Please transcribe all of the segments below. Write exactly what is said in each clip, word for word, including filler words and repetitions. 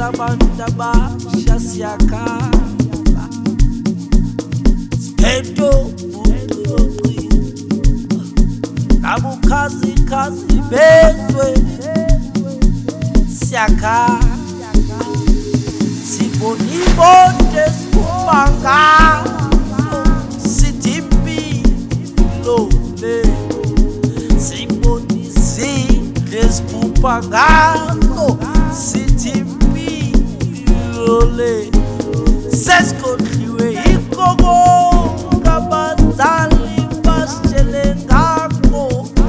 abantu abasha siyakhala siphetho ubuqi nabukhazikhazi bezwe siyakhala sibonibonke sikubanga sithi impilo le sibonizile siphupha ngazo sithi impilo le sesikhohliwe yikho ngabazali basitshele ngakho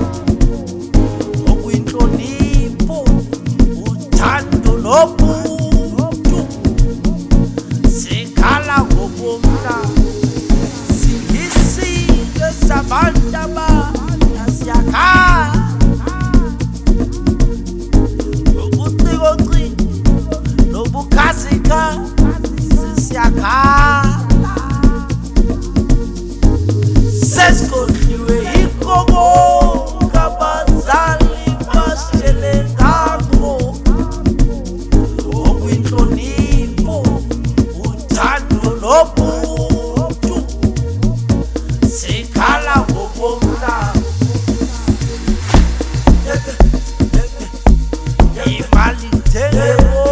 okuyinhlonipho uthando nobuntu sikhala ngokomhlaba singisile sabantu abasha siyakhala ubucikoci nobukhazikhazi siyakhala sesikhohliwe yikho ngabazali basitshele ngakho okuyinhlonipho uthando nobuntu sikhala ngokomhlaba imali ithenge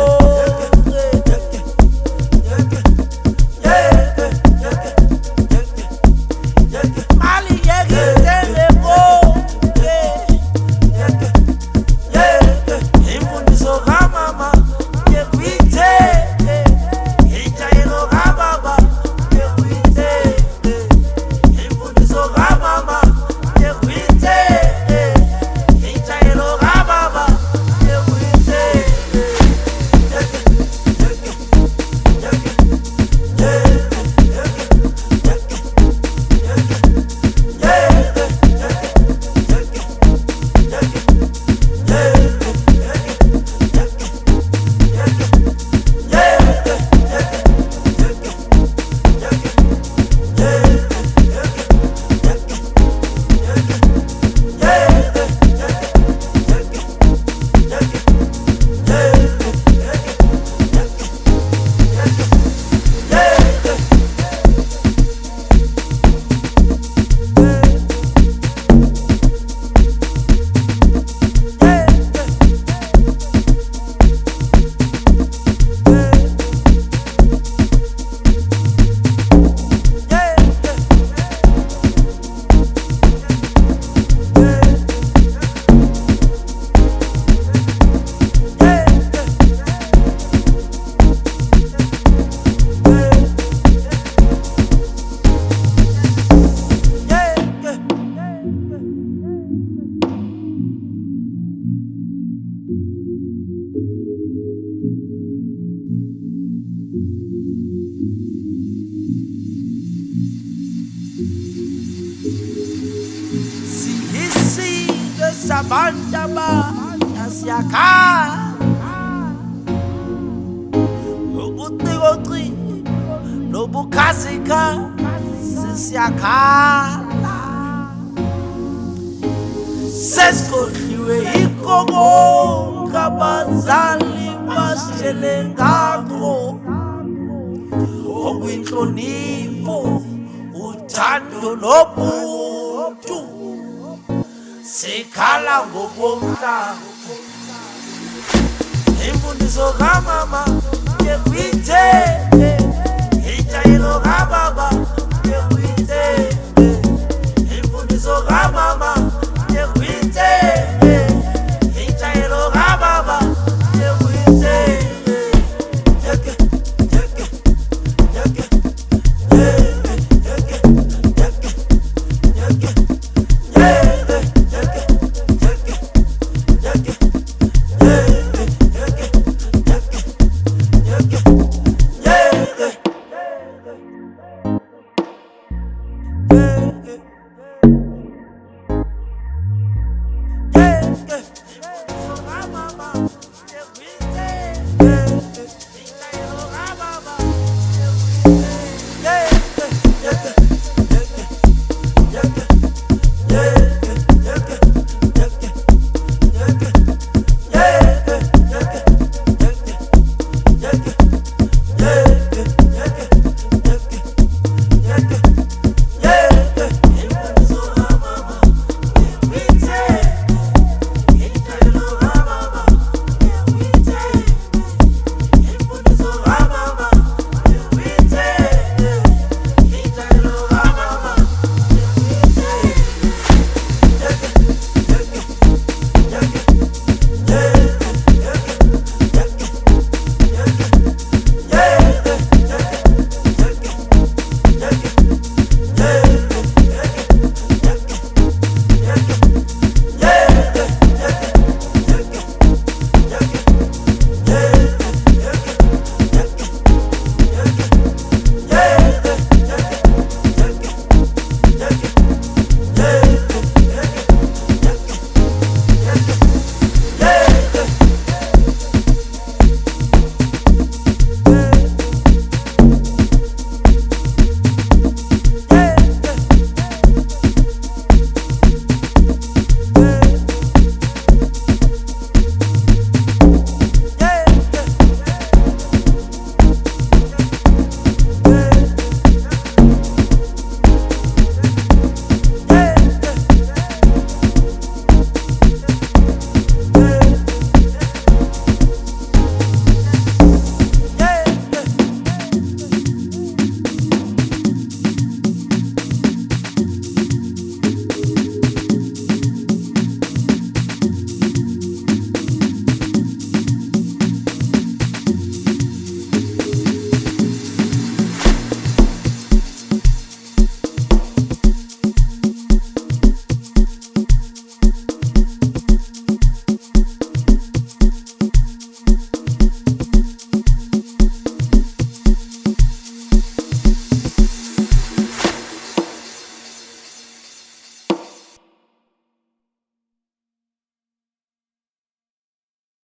sabantu abasha siyakhala ubucikoci nobukhazikhazi siyakhala sesikhohliwe yikho ngabazali basitshele ngakho okuyinhlonipho uthando nobuntu sikhala ngokomhlaba imfundiso kamama yekuyithe injayelo kababa yekuyithe imfundiso kamama yekuyithe injayelo kababa yekuyithe yeke yeke yeke yeah, yeah.